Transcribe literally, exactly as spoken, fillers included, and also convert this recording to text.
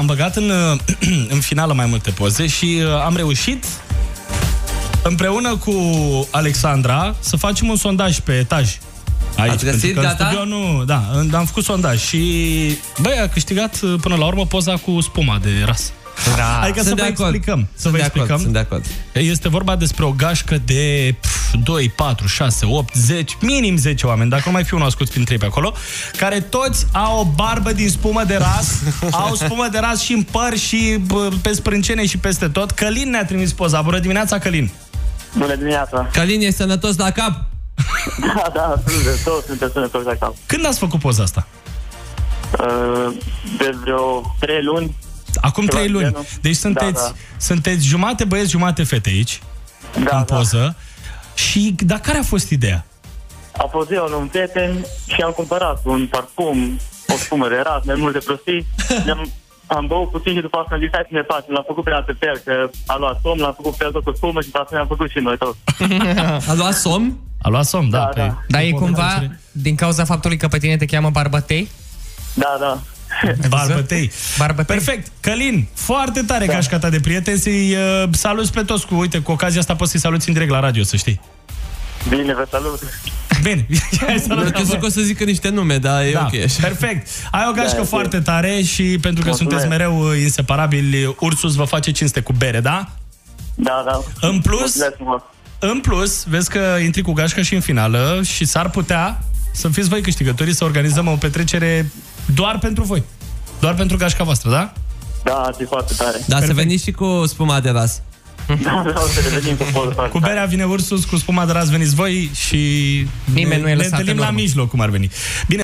am băgat în, în finală mai multe poze și am reușit împreună cu Alexandra să facem un sondaj pe etaj. Aici, ați găsit, pentru că gata? în studio nu, da, am făcut sondaj și băi, a câștigat până la urmă poza cu spuma de ras. Da. Adică să vă explicăm, să vă explicăm. Sunt de acord. Este vorba despre o gașcă de pf, doi, patru, șase, opt, zece, minim zece oameni, dacă nu mai fi unul ascuns prin trei pe acolo, care toți au o barbă din spumă de ras, au spumă de ras și în păr și pe sprâncene și peste tot. Călin ne-a trimis poza. Bună dimineața, Călin! Bună dimineața! Călin, e sănătos la cap? Da, da, toți suntem sănătoși la cap. Când ați făcut poza asta? Uh, de vreo trei luni. Acum trei luni. Genul. Deci sunteți, da, da. sunteți jumate băieți, jumate fete aici, da, în da. poză. Și, dar care a fost ideea? A fost eu la un prieten și am cumpărat un parfum, o spumă de ras, mai multe prostii. am, am băut puțin și după asta am zis, hai să ne facem. L-am făcut pe altă pe el, că a luat somn, l-am făcut pe el tot cu spumă și după asta ne-am făcut și noi tot. A luat somn? A luat somn, da. Da, pe, da. Dar e cumva din cauza faptului că pe tine te cheamă Barbătei? Da, da. Barbătei. Barbătei. Perfect. Călin, foarte tare da. Gașca ta de prieteni. Să-i uh, saluți pe toți cu, uite, cu ocazia asta poți să-i saluți în direct la radio, să știi. Bine, vă salut. Bine. Eu crezut că o să zică niște nume, dar e da. ok așa. Perfect. Ai o gașcă Da, foarte tare și pentru că Mulțumesc. sunteți mereu inseparabili, Ursus vă face cinste cu bere, da? Da, da. În plus, Mulțumesc frumos. în plus, vezi că intri cu gașca și în finală și s-ar putea să fiți voi câștigătorii, să organizăm o petrecere doar pentru voi. Doar pentru gașca voastră, da? Da, ar fi foarte tare. Da, să veniți și cu spuma de ras. Da, da, o să revenim cu poză foarte Cu berea vine Ursus, cu spuma de ras veniți voi și Nimeni ne, nu e ne lăsat întâlnim în la urmă. mijloc, cum ar veni. Bine.